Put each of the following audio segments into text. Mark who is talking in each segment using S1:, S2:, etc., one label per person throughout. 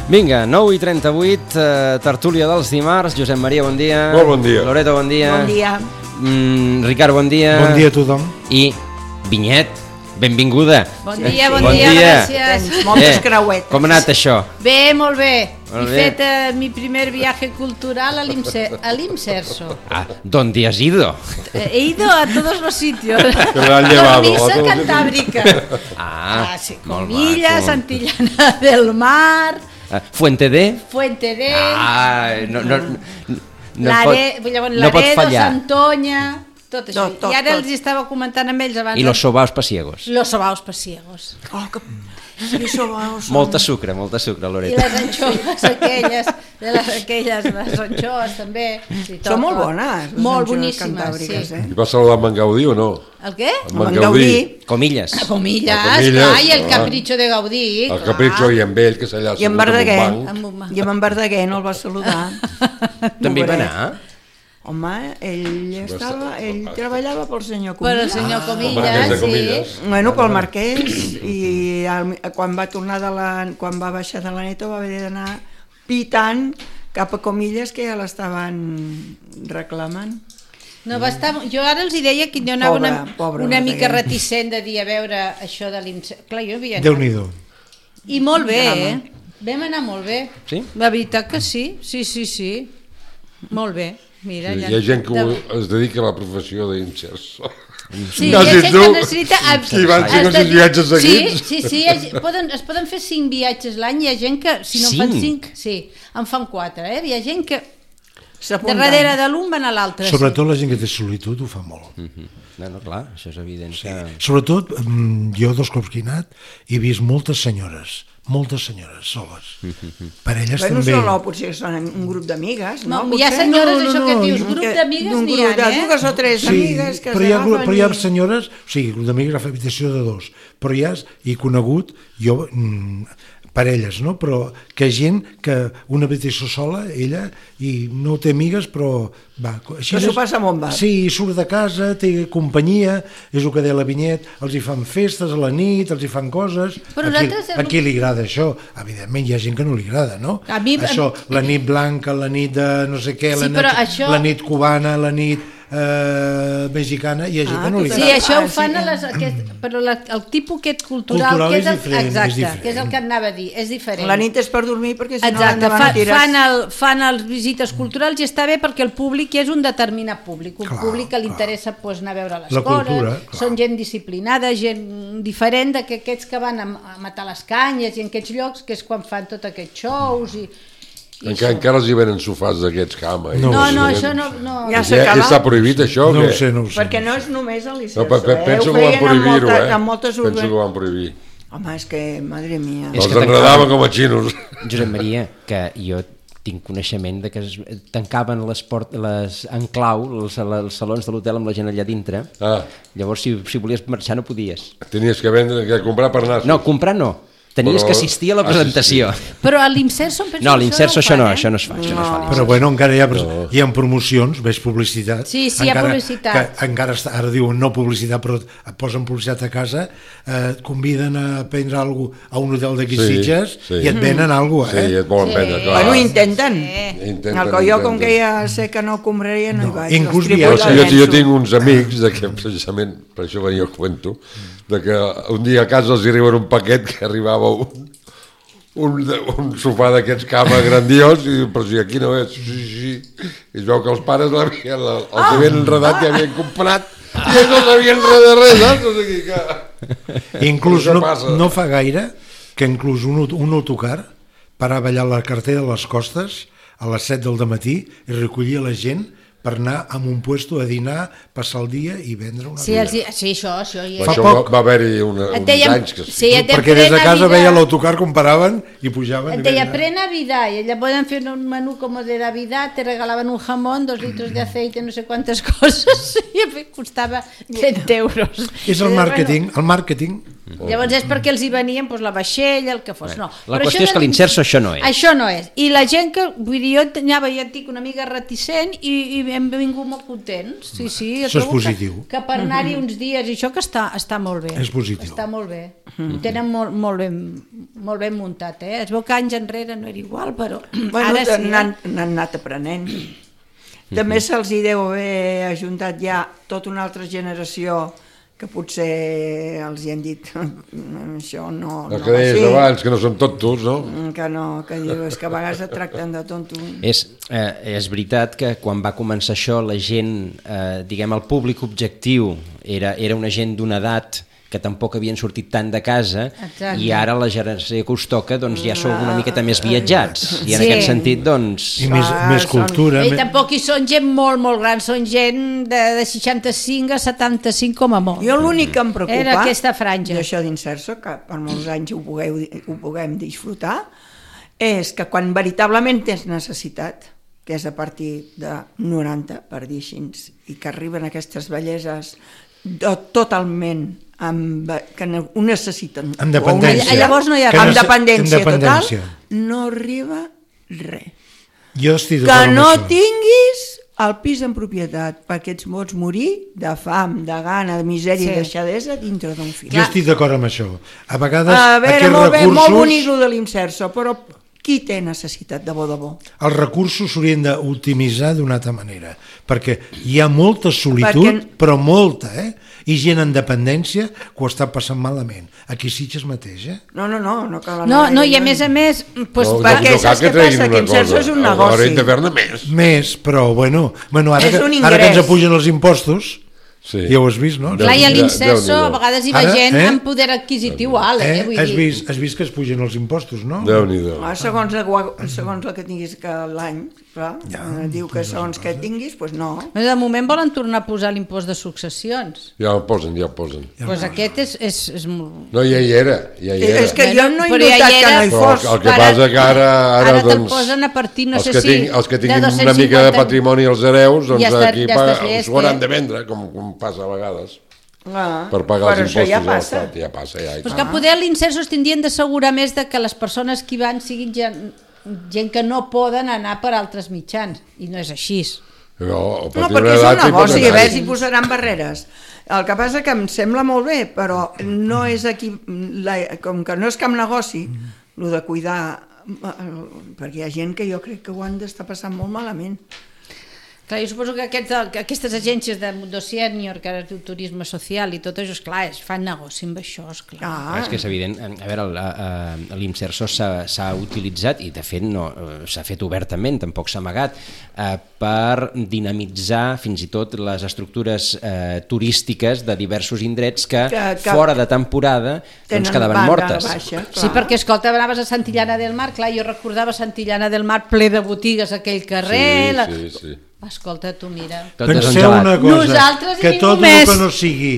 S1: Vinga, 9:38, tertúlia dels dimarts. Josep Maria, bon dia.
S2: Molt bon dia.
S1: Loreto, bon dia.
S3: Bon dia.
S1: Ricard, bon dia.
S4: Bon dia a tothom.
S1: I Vinyet, benvinguda.
S3: Bon dia, gràcies. Moltes creuetes.
S1: Com ha anat això?
S3: Bé, molt bé.
S1: Molt
S3: He
S1: bé.
S3: fet mi primer viaje cultural a l'Imserso.
S1: ¿Dónde has ido?
S3: He ido a todos los sitios.
S2: Te lo han llevado.
S3: Cornisa cantábrica.
S1: molt
S3: Sí, Comillas,
S1: maco.
S3: Santillana del Mar,
S1: Fuente de...
S3: Fuente de...
S1: no pot fallar.
S3: Santoña... Tot això.
S4: Tot,
S3: I ara
S4: tot.
S3: els estava comentant amb ells abans.
S1: I los sobaos pasiegos.
S3: Los sobaos pasiegos.
S4: Oh, que... sobaos.
S1: Molta sucre,
S3: I
S1: Loreto.
S3: les anxoves aquelles, les anxoves també. Sí,
S4: Són molt bones, les
S3: molt
S4: anxoves
S3: boníssimes,
S4: cantàbriques,
S3: sí.
S2: I va saludar en Gaudí o no?
S3: El què?
S2: En Gaudí.
S1: Comillas.
S3: Comillas,
S2: Comillas,
S3: clar, i el
S2: clar.
S3: capricho de Gaudí.
S2: El Capricho i amb ell, que s'allà
S4: I en
S2: assegut
S4: Verdaguer.
S2: en un banc.
S3: Amb un banc.
S4: I amb en Verdaguer no el va saludar.
S1: També hi va
S4: Pobret.
S1: anar?
S4: Home, ell treballava pel senyor
S3: Per el
S4: Comillas.
S3: senyor
S2: Marquès
S3: Comillas,
S2: de
S3: sí.
S2: Comillas.
S4: Bueno, pel Marquès, i quan va tornar quan va baixar de la neta va haver d'anar pitant cap a Comillas, que ja l'estaven reclamant.
S3: No, va estar... Jo ara els hi deia que jo anava
S4: Pobre
S3: una mica
S4: Verdaguer.
S3: reticent de dir a veure això de l'Imserso. Clar, jo havia anat.
S4: Déu-n'hi-do.
S3: I molt bé, Vam anar molt bé.
S1: Sí?
S3: La veritat que sí, sí. Molt bé. Mira,
S2: Hi ha gent que es dedica a la professió d'Imserso.
S3: Sí,
S2: No,
S3: hi ha
S2: si
S3: gent
S2: tu,
S3: que necessita...
S2: si van 5 o 6 viatges seguits.
S3: Sí, es poden fer 5 viatges l'any, hi ha gent que, si no en fan 5, sí, en fan 4, Hi ha gent que darrere de l'un van a l'altre.
S5: Sobretot la gent que té solitud ho fa molt.
S1: No, clar, això és evident.
S5: Sí. Sobretot, jo dels cops que he anat he vist moltes senyores soles. Per elles
S4: Bueno,
S5: també...
S4: no, potser són un grup d'amigues, no?
S3: Hi ha senyores, això que dius, grup d'amigues n'hi ha,
S4: de 2 o 3 amigues que
S5: però hi ha senyores, o sigui, grup d'amigues a habitació de 2, però he conegut, jo, parelles, no? Però que gent que una habitació sola, ella, i no té amigues, però va...
S4: Que s'ho passa molt bé.
S5: Sí, surt de casa, té companyia, és el que deia la Vinyet, els hi fan festes a la nit, els hi fan coses... A qui li agrada això? Evidentment hi ha gent que no li agrada, no? Això, la nit blanca, la nit de no sé què, la nit cubana, la nit mexicana, hi ha gent que no li agrada.
S3: Sí, això ho fan però el tipus aquest cultural que és
S5: diferent,
S3: exacte, que és el que anava a dir, és diferent.
S4: La nit és per dormir perquè si no
S3: exacte,
S4: l'endavant tires...
S3: fan les visites culturals i està bé perquè el públic és un determinat públic, públic que li interessa anar a veure les coses, són gent disciplinada, gent diferent d'aquests que van a matar les canyes i en aquests llocs, que és quan fan tots aquests shows i
S2: encara els hi venen sofàs d'aquests cama.
S3: No, això no...
S4: Ja
S2: està prohibit això?
S5: No ho sé.
S4: Perquè no és només a l'Imserso.
S2: Penso que ho van prohibir-ho,
S4: Penso
S2: que ho van prohibir.
S4: Home, és que, madre mia...
S2: Els enredaven com a xinos.
S1: Josep Maria, que jo tinc coneixement de que es tancaven en clau els salons de l'hotel amb la gent allà dintre. Llavors, si volies marxar no podies.
S2: Tenies que comprar per anar.
S1: No, comprar no. Tenies que assistir a la presentació.
S3: Però a l'Imserso...
S1: No, a l'Imserso això no es fa.
S5: Però bueno, encara hi ha promocions, ves publicitat.
S3: Sí, hi ha publicitat.
S5: Encara ara diuen no publicitat, però et posen publicitat a casa, et conviden a prendre alguna cosa a un hotel d'aquí Sitges i et venen alguna cosa,
S2: Sí, et volen prendre, clar.
S4: Bueno, intenten. Jo, com que ja sé que no compraria, no hi vaig.
S5: Inclús
S2: jo tinc uns amics que precisament, per això venia a cuento, que un dia a casa els hi arriben un paquet que arribava un sofà d'aquests cama grandiós i diu, però si aquí no és, sí. I es veu que els pares els havien enredat i havien comprat i ells no sabien res de res, saps?
S5: Inclús no fa gaire que inclús un autocar parava allà a la carretera de les Costes a les 7 del matí i recollia la gent per anar a un puesto a dinar, passar el dia i vendre una cosa.
S3: Sí, això.
S2: Això va haver-hi uns anys que sí.
S5: Perquè des de casa veia l'autocar com paraven i pujaven.
S3: Et deia, pre Navidad, y allá pueden hacer un menú como de Navidad, te regalaban un jamón, 2 litros de aceite, no sé quantes coses, i costava 30 euros.
S5: És el màrqueting
S3: Llavors és perquè els hi venien la vaixella, el que fos. No.
S1: La qüestió és que l'Inserso això no és.
S3: Això no és. I la gent que, vull dir, jo anava, ja et dic, una mica reticent i hem vingut molt contents. Sí,
S5: això és positiu.
S3: Que per anar-hi uns dies i això que està molt bé.
S5: És positiu.
S3: Està molt bé. Ho tenen molt ben muntat, Es veu que anys enrere no era igual, però ara sí.
S4: N'han anat aprenent. També se'ls hi deu haver ajuntat ja tota una altra generació que potser els hi han dit això no
S2: el que deies abans, que no són tontos, no?
S4: Que no, que dius que a vegades et tracten de tonto.
S1: És veritat que quan va començar això la gent, diguem, el públic objectiu era una gent d'una edat que tampoc havien sortit tant de casa. Exacte. I ara la generació que us toca doncs ja sou una miqueta més viatjats i en aquest sentit doncs...
S5: I més cultura.
S3: I tampoc hi són gent molt gran, són gent de 65 a 75 com a molt.
S4: Jo l'únic que em preocupa
S3: era aquesta franja
S4: d'això d'Inserso, que per molts anys ho puguem disfrutar, és que quan veritablement tens necessitat, que és a partir de 90, per dir així, i que arriben aquestes belleses totalment que ho necessiten
S5: amb dependència,
S3: llavors no hi ha
S4: amb dependència total, no arriba res.
S5: Jo estic
S4: que no tinguis el pis en propietat perquè ets pots morir de fam, de gana, de misèria i deixadesa dintre d'un fill.
S5: Jo estic d'acord amb això. A vegades
S4: molt bé, molt bonic el de l'Inserso, però qui té necessitat de bo?
S5: Els recursos s'haurien d'optimitzar d'una altra manera, perquè hi ha molta solitud, però molta, i gent en dependència que ho està passant malament. Aquí Sitges mateix,
S4: No cal anar.
S3: No, i a més,
S4: perquè saps què passa? Que Inserso és un negoci.
S2: Haurem de fer-ne més.
S5: Més, però, bueno, ara que ens apugen els impostos... Sí. Ja ho has vist, no?
S3: Clar, i a l'Inserso a vegades hi va gent amb poder adquisitiu alt.
S5: Has vist que es pugen els impostos, no?
S2: Déu-n'hi-do.
S4: Segons el que tinguis l'any, diu que segons què tinguis, doncs no.
S3: De moment volen tornar a posar l'impost de successions.
S2: Ja el posen.
S3: Doncs aquest és molt...
S2: No, ja hi era.
S4: És que jo no he notat que no hi fos.
S2: El que passa que ara
S3: te'l posen a partir, no sé si...
S2: Els que tinguin una mica de patrimoni als hereus, doncs aquí s'ho hauran de vendre, com passa a vegades per pagar els impostos a l'Estat. Ja passa.
S3: Però que poder l'Inserso es tindrien d'assegurar més de que les persones que hi van siguin gent que no poden anar per altres mitjans, i no és així.
S2: No,
S4: perquè és un negoci, a veure si posaran barreres. El que passa que em sembla molt bé, però no és aquí, com que no és cap negoci, el de cuidar, perquè hi ha gent que jo crec que ho han d'estar passant molt malament.
S3: Clar, jo suposo que aquestes agències de Mundo Senior, que ara es diu turisme social i tot això, esclar, fan negoci amb això, esclar.
S1: És que és evident, a veure, l'Inserso s'ha utilitzat, i de fet s'ha fet obertament, tampoc s'ha amagat, per dinamitzar fins i tot les estructures turístiques de diversos indrets que fora de temporada quedaven mortes.
S3: Sí, perquè, escolta, anaves a Santillana del Mar, clar, jo recordava Santillana del Mar ple de botigues a aquell carrer...
S2: Sí.
S3: Escolta, tu mira...
S5: Penseu una cosa, que tot el que no sigui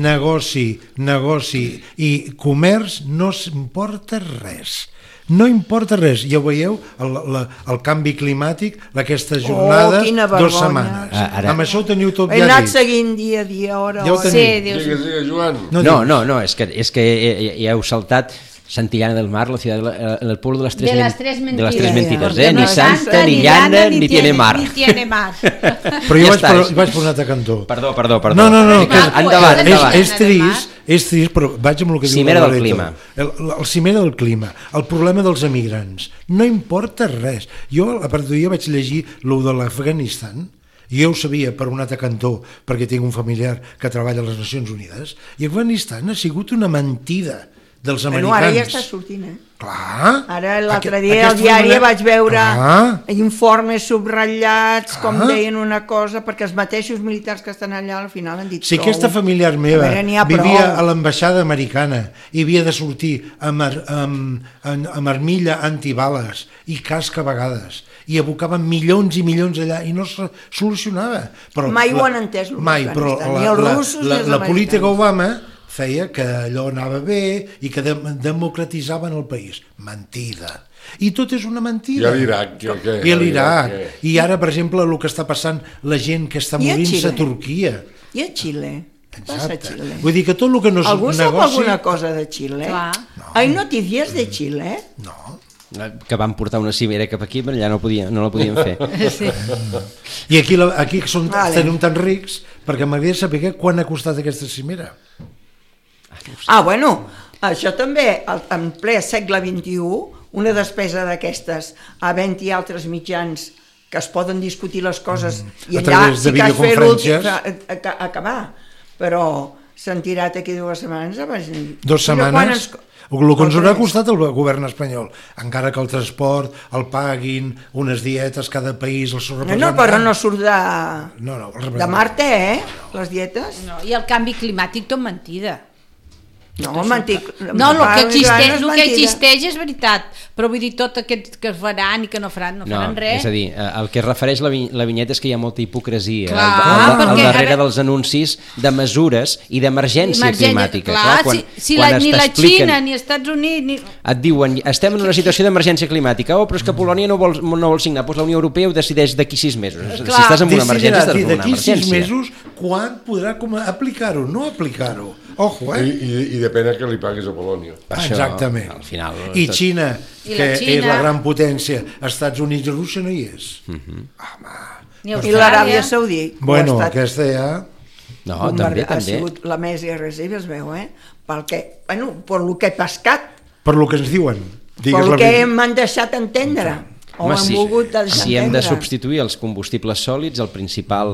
S5: negoci i comerç no importa res. No importa res. Ja ho veieu, el canvi climàtic, aquestes jornades, 2 setmanes. Amb això ho teniu tot ja dit.
S4: He anat seguint dia a dia, hora a hora.
S2: Digues, Joan.
S1: No, és que ja heu saltat... Santillana del Mar, la ciudad, el pueblo de las tres mentiras, ni santa, ni llana, ni tiene mar.
S5: Però jo vaig per un altre cantó.
S1: Perdó.
S5: No,
S1: endavant.
S5: És trist, però vaig amb el que diu
S1: Cimera del clima.
S5: El cimera del clima, el problema dels emigrants. No importa res. Jo a partir d'ahir vaig llegir lo de l'Afganistan, jo ho sabia per un altre cantó, perquè tinc un familiar que treballa a les Nacions Unides, i Afganistan ha sigut una mentida dels americans.
S4: Ara ja està sortint,
S5: Clar.
S4: Ara l'altre dia al diari vaig veure informes subratllats, com deien una cosa, perquè els mateixos militars que estan allà al final han dit prou.
S5: Si aquesta familiar meva vivia a l'ambaixada americana i havia de sortir amb armilla antibales i casca a vegades, i abocaven milions i milions allà i no es solucionava.
S4: Mai ho han entès,
S5: mai, però la política Obama feia que allò anava bé i que democratitzaven el país. Mentida. I tot és una mentida.
S2: I a
S5: l'Iraq. I ara, per exemple, el que està passant, la gent que està morint-se a Turquia.
S4: I a Xile?
S5: Exacte. Vull dir que tot el que no és
S4: algú
S5: negoci...
S4: sap alguna cosa de Xile?
S3: No.
S4: Hay noticias de Xile?
S5: No.
S1: Que van portar una cimera cap aquí, però allà no la podien fer.
S3: Sí.
S5: I aquí tenim tan rics, perquè m'agradaria saber quan ha costat aquesta cimera.
S4: Bueno, això també, en ple segle XXI, una despesa d'aquestes, havent-hi altres mitjans que es poden discutir les coses i allà sí que has fer acabar, però s'han tirat aquí 2 setmanes abans.
S5: 2 setmanes? El que ens haurà costat el govern espanyol, encara que el transport el paguin, unes dietes cada país, el seu representant...
S4: No, però no surt de Marte, les dietes.
S3: No, i el canvi climàtic tot mentida.
S4: No,
S3: el que existeix és veritat, però vull dir tot aquest que faran i que no faran res.
S1: És a dir, el que es refereix la vinyeta és que hi ha molta hipocresia
S3: al
S1: darrere dels anuncis de mesures i d'emergència climàtica.
S3: Si ni la Xina ni els Estats Units...
S1: Et diuen, estem en una situació d'emergència climàtica, però és que Polònia no vol signar, doncs la Unió Europea ho decideix d'aquí 6 mesos. Si estàs en una emergència, estàs en una emergència.
S5: D'aquí 6 mesos, quan podrà aplicar-ho? No aplicar-ho. Ojo,
S2: I depèn que li paguis a Polònia.
S5: Exactament.
S1: Al final,
S5: I Xina, que és la gran potència, Estats Units i Rússia no hi és.
S4: I l'Aràbia Saudí.
S5: Bueno, aquesta ja...
S1: No, també.
S4: Ha sigut la més agressiva, es veu, per el que he pescat.
S5: Per el que ens diuen.
S4: Per el que m'han deixat entendre.
S1: Home, si hem de substituir els combustibles sòlids, el principal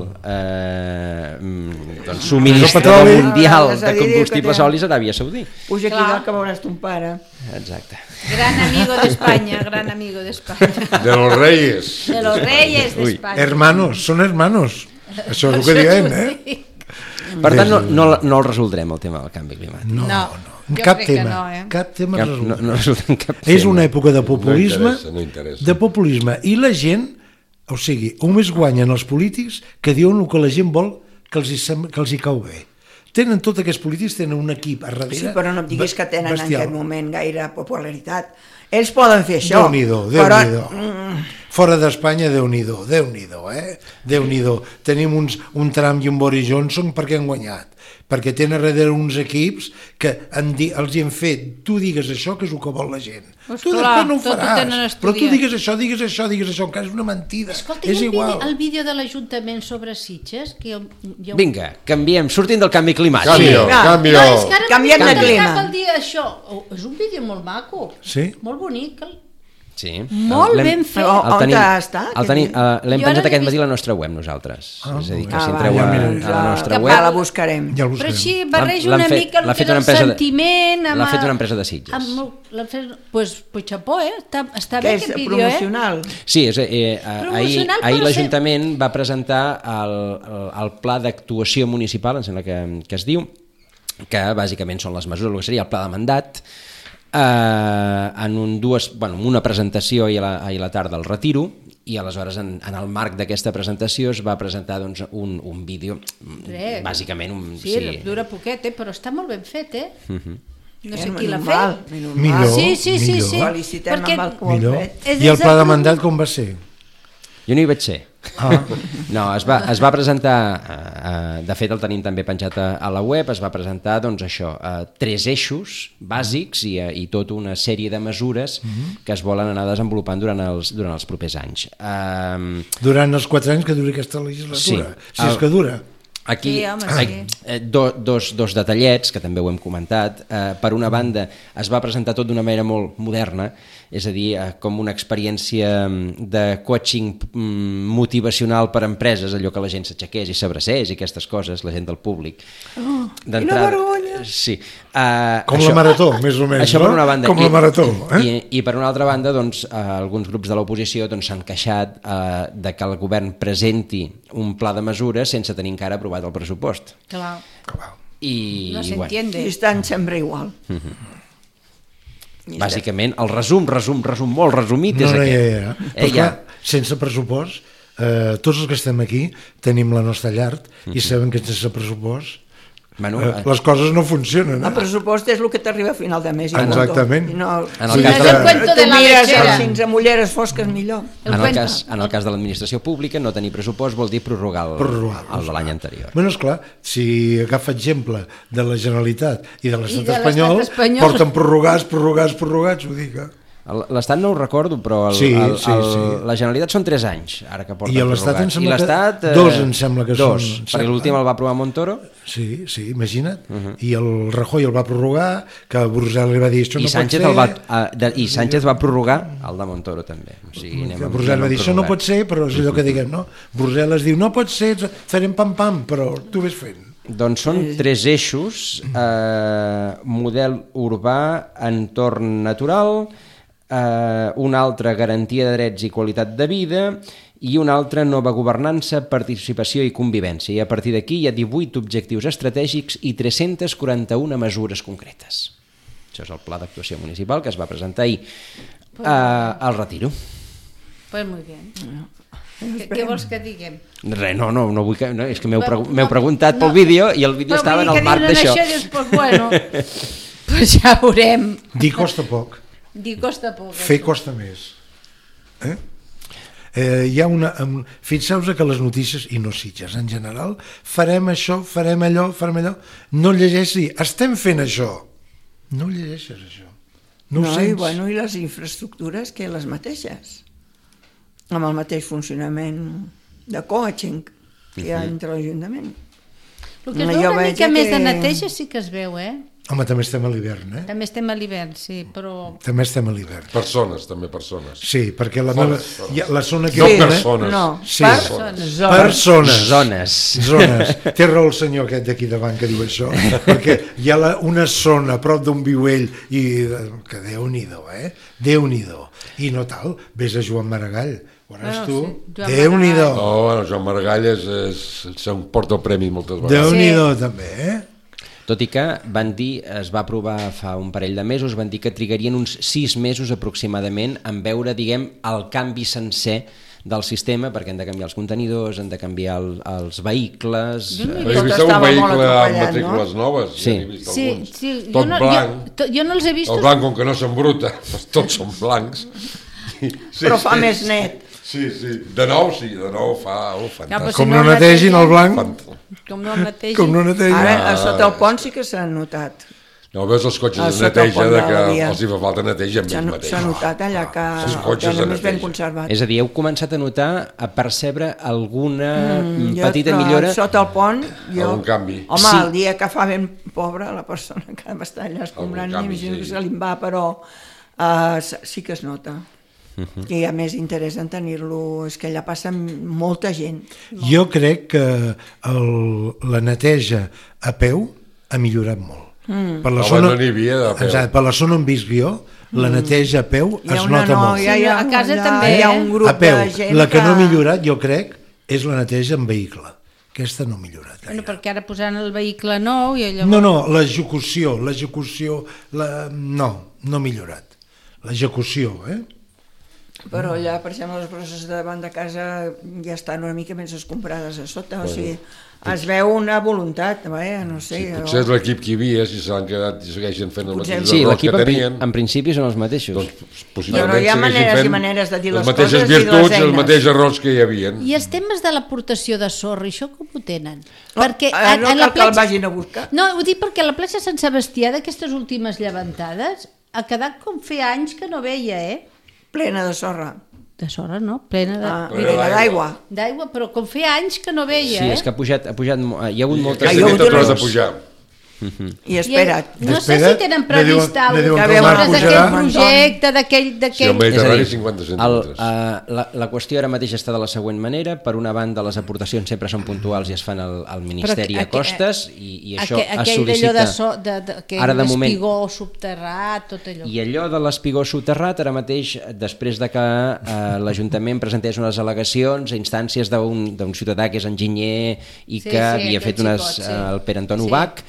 S1: subministrador mundial de combustibles sòlids Aràbia Saudí.
S4: Puja aquí dalt que veuràs ton pare.
S1: Exacte.
S3: Gran amigo d'Espanya, gran amigo d'Espanya.
S2: De los reyes.
S3: De los reyes d'Espanya.
S5: Hermanos, són hermanos. Això és el que diem,
S1: Per tant, no el resoldrem, el tema del canvi climàtic.
S5: No. Cap tema resolt.
S1: No resulta cap tema.
S5: És una època de populisme,
S2: no interessa.
S5: de populisme, i la gent, o sigui, només guanyen els polítics que diuen el que la gent vol que els hi cau bé. Tenen tots aquests polítics, tenen un equip a darrere.
S4: Sí, però no em diguis que tenen en aquest moment gaire popularitat. Ells poden fer això.
S5: Déu-n'hi-do. Fora d'Espanya, Déu-n'hi-do, Déu-n'hi-do. Tenim un Trump i un Boris Johnson perquè han guanyat. Perquè tenen darrere uns equips que els hi han fet, tu digues això, que és el que vol la gent. Tu després no ho faràs, però tu digues això, encara és una mentida.
S3: Escolta,
S5: és igual.
S3: El vídeo de l'Ajuntament sobre Sitges?
S1: Vinga, canviem, sortim del canvi climàtic.
S2: Canviem
S4: de clima.
S3: És un vídeo molt maco, molt bonic.
S1: Sí.
S3: Molt ben fet.
S4: On ha estat?
S1: L'hem penjat aquest matí a la nostra web, nosaltres. És a dir, que si entreu a la nostra web...
S4: La buscarem.
S3: Però així barreja una mica el que és el sentiment...
S1: L'ha fet una empresa de Sitges.
S3: Doncs xapó, està bé aquest vídeo.
S4: Promocional?
S1: Sí, ahir l'Ajuntament va presentar el pla d'actuació municipal, em sembla que es diu, que bàsicament són les mesures, el que seria el pla de mandat, en una presentació i a la tarda el retiro, i aleshores en el marc d'aquesta presentació es va presentar un vídeo, bàsicament
S3: dura poquet, però està molt ben fet, no sé qui l'ha fet.
S5: Millor.
S3: Sí.
S4: Felicitem amb el que ho han fet.
S5: I el pla de mandat com va ser?
S1: Jo no hi vaig ser. No, es va presentar, de fet el tenim també penjat a la web, es va presentar 3 eixos bàsics i tota una sèrie de mesures que es volen anar desenvolupant durant els propers anys.
S5: Durant els 4 anys que duri aquesta legislatura, si és que dura.
S1: Aquí dos detallets que també ho hem comentat. Per una banda es va presentar tot d'una manera molt moderna, és a dir, com una experiència de coaching motivacional per a empreses, allò que la gent s'aixequés i s'abracés i aquestes coses, la gent del públic.
S4: Quina vergonya!
S1: Sí.
S5: Com la marató, més o menys,
S1: això per una banda.
S5: Com la marató.
S1: I per una altra banda, alguns grups de l'oposició s'han queixat de que el govern presenti un pla de mesures sense tenir encara aprovat el pressupost.
S3: Clar.
S1: No
S3: s'entiende.
S4: I estan sempre igual.
S1: Bàsicament, el resum molt resumit és aquest.
S5: Però clar, sense pressupost, tots els que estem aquí tenim la nostra llar i sabem que sense pressupost les coses no funcionen.
S4: El pressupost és el que t'arriba a final de mes.
S5: Exactament.
S4: Tu mires fins a mulleres fosques millor.
S1: En el cas de l'administració pública, no tenir pressupost vol dir prorrogar el de l'any anterior.
S5: Bé, esclar, si agafa exemple de la Generalitat i de l'estat espanyol, porten prorrogats, ho dic.
S1: L'Estat no ho recordo, però la Generalitat són 3 anys, ara que porten prorrogats.
S5: I l'Estat em sembla que 2 em sembla que són.
S1: Perquè l'últim el va aprovar Montoro.
S5: Sí, imagina't. I el Rajoy el va prorrogar, que Brussel·les li va dir això no pot ser.
S1: I Sánchez va prorrogar el de Montoro també.
S5: Brussel·les va dir això no pot ser, però és allò que diguem, no? Brussel·les diu no pot ser, farem pam-pam, però tu ves fent.
S1: Doncs són 3 eixos, model urbà, entorn natural, una altra garantia de drets i qualitat de vida i una altra nova governança, participació i convivència. I a partir d'aquí hi ha 18 objectius estratègics i 341 mesures concretes. Això és el pla d'actuació municipal que es va presentar ahir al Retiro.
S3: Pues muy bien. Què vols que diguem?
S1: Res, no vull que... és que m'heu preguntat pel vídeo i el vídeo estava en el marc d'això.
S3: Pues ja veurem.
S5: Dir costa poc. Fer costa més. Hi ha fixeu-vos que les notícies, i no Sitges en general, farem això, farem allò, no llegeixi, estem fent això, no llegeixes això, no ho sents.
S4: I les infraestructures que les mateixes, amb el mateix funcionament de coaching que hi ha entre l'Ajuntament.
S3: El que es veu una mica més de neteja sí que es veu,
S5: Home, també estem a l'hivern,
S3: També estem a l'hivern, sí, però...
S5: També estem a l'hivern.
S2: Persones.
S5: Sí, perquè la zona que...
S2: No persones.
S4: No,
S5: persones. Zones. Té raó el senyor aquest d'aquí davant que diu això, perquè hi ha una zona a prop d'un viuell i que Déu-n'hi-do, Déu-n'hi-do. I no tal, vés a Joan Maragall, veuràs tu, Déu-n'hi-do.
S2: Joan Maragall se'n porta el premi moltes vegades.
S5: Déu-n'hi-do també,
S1: Tot i que es va aprovar fa un parell de mesos, van dir que trigarien uns 6 mesos aproximadament en veure, diguem, el canvi sencer del sistema, perquè han de canviar els contenidors, han de canviar els vehicles...
S2: Heu vist un vehicle amb matrícules noves?
S3: Sí.
S2: Tot blanc.
S3: Jo no els he vist...
S2: El blanc, com que no s'embruta, tots són blancs.
S4: Però fa més net.
S2: Sí, de nou fa fantàstic.
S5: Com no netegin el blanc...
S3: Com no netegin.
S4: Ara, sota el pont sí que s'ha notat.
S2: No, veus els cotxes de neteja que els hi fa falta neteja amb ells mateix.
S4: S'ha notat allà que tenen més ben conservat.
S1: És a dir, heu començat a notar, a percebre alguna petita millora?
S4: Sota el pont, jo...
S2: Algun canvi.
S4: Home, el dia que fa ben pobra la persona que va estar allà escombrant, m'imagino que se li va, però sí que es nota. Que hi ha més interès en tenir-lo, és que allà passa molta gent.
S5: Jo crec que la neteja a peu ha millorat molt. Per la zona on visc jo, la neteja a peu es nota molt.
S3: A casa també.
S4: Hi ha un grup de gent.
S5: La que no ha millorat, jo crec, és la neteja en vehicle. Aquesta no ha millorat.
S3: Perquè ara posant el vehicle nou i allò...
S5: No, l'execució, no ha millorat. L'execució,
S4: Però allà, per exemple, les brosses de davant de casa ja estan una mica més escombrades a sota, o sigui, es veu una voluntat, no sé...
S2: Potser és l'equip que hi havia, si s'han quedat i segueixen fent el mateix
S1: errors que tenien. En principi són els mateixos.
S4: Però hi ha maneres i maneres de dir les coses i de les
S2: virtuts i els mateixos errors que hi havia.
S3: I els temes de l'aportació de sorra, això com ho tenen?
S4: No cal que el vagin a buscar.
S3: No, ho dic perquè la platja Sant Sebastià d'aquestes últimes llevantades ha quedat com fer anys que no veia,
S4: Plena de sorra.
S3: De sorra, no? Plena
S4: d'aigua.
S3: D'aigua, però com feia anys que no veia,
S1: Sí, és que ha pujat, hi ha hagut moltes...
S2: Hi ha hagut de pujar.
S4: I espera't.
S3: No sé si tenen previst alguna cosa d'aquest projecte, d'aquell...
S2: Sí, el Mediterrani 50 centímetres.
S1: La qüestió ara mateix està de la següent manera. Per una banda, les aportacions sempre són puntuals i es fan al Ministeri a costes i això es sol·licita...
S3: Ara de moment... L'espigó subterrat, tot allò.
S1: I allò de l'espigó subterrat, ara mateix, després de que l'Ajuntament presentés unes al·legacions a instàncies d'un ciutadà que és enginyer i que havia fet el Pere Anton Ubach,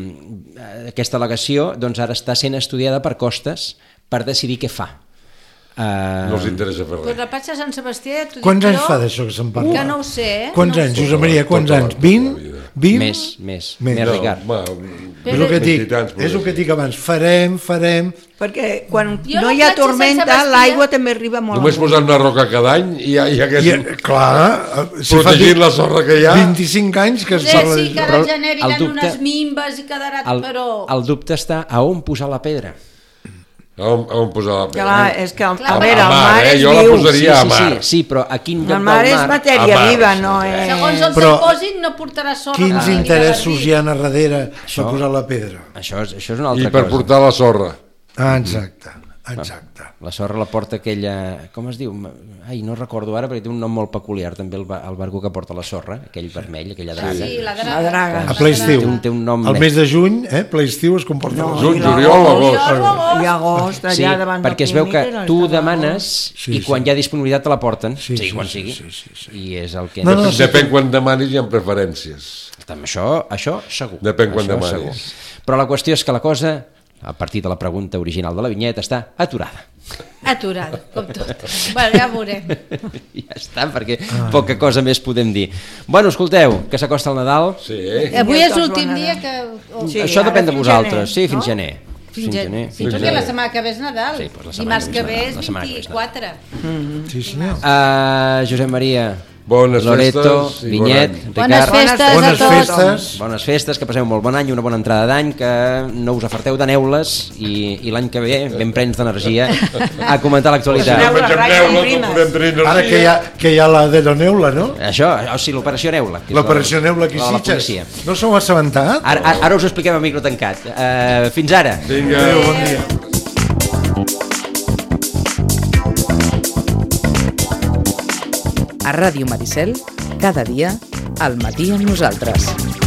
S1: aquesta al·legació doncs ara està sent estudiada per costes per decidir què fa.
S2: No els interessa fer
S3: Pues
S2: res.
S3: la Patxa Sant Sebastià...
S5: Quants anys fa d'això que se'n parla?
S3: Que no ho sé,
S5: Quants anys, Josep Maria, quants anys? 20? 20?
S1: Més, Ricard.
S5: És el que dic abans, farem...
S4: Perquè quan no hi ha tormenta, l'aigua també arriba molt.
S2: Només posant una roca cada any i haguéssim
S5: protegint
S2: la sorra que hi ha.
S5: 25 anys que es parla
S3: d'això. Sí, que ara generiran unes mimbes i quedarà...
S1: El dubte està a on posar la pedra.
S2: On posar la pedra?
S4: Clar, és que, a veure, el mar és
S2: jo la posaria a mar.
S1: Sí, però a quin lloc del
S4: mar? El mar és matèria viva, no és...
S3: Segons el que posin, no portarà sorra.
S5: Quins interessos hi ha a darrere per posar la pedra?
S1: Això és una altra cosa.
S2: I per portar la sorra.
S5: Exacte.
S1: La sorra la porta aquella... Com es diu? Ai, no recordo ara, perquè té un nom molt peculiar, també el barco que porta la sorra, aquell vermell, aquella draga.
S3: Sí, la draga.
S5: A ple estiu.
S1: Té un nom...
S5: El mes de juny, ple estiu es comporta la sorra.
S2: Juny, juliol, agost.
S4: I agost, allà davant del
S1: perquè es veu que tu demanes i quan hi ha disponibilitat te la porten, sigui quan sigui. I és el que...
S2: Depèn quan demanis i amb preferències.
S1: Això segur.
S2: Depèn quan demanis.
S1: Però la qüestió és que la cosa, a partir de la pregunta original de la vinyeta, està aturada.
S3: Aturada, com tot. Bueno, ja veurem.
S1: Ja està, perquè poca cosa més podem dir. Bueno, escolteu, que s'acosta el Nadal.
S2: Sí.
S3: Avui és l'últim dia que...
S1: Això depèn de vosaltres. Sí, fins gener.
S3: Fins gener. Sí, perquè la setmana que ve és Nadal. Dimarts que ve és 24.
S5: Sí, senyor.
S1: Josep Maria...
S2: Bones
S1: Loreto,
S2: festes
S1: Vinyet,
S3: Bones
S1: Ricard,
S3: festes a tots.
S1: Bones festes, que passeu un molt bon any, una bona entrada d'any, que no us afarteu de neules i l'any que ve, ben plens d'energia, a comentar l'actualitat.
S5: Ara que hi ha la de la neula, no?
S1: Això, o sigui, l'operació neula.
S5: L'operació neula aquí Sitges. No s'ho ha assabentat?
S1: Ara us ho expliquem a micro tancat. Fins ara.
S2: Vinga.
S5: Bon dia.
S6: A Ràdio Maricel, cada dia, al matí amb nosaltres.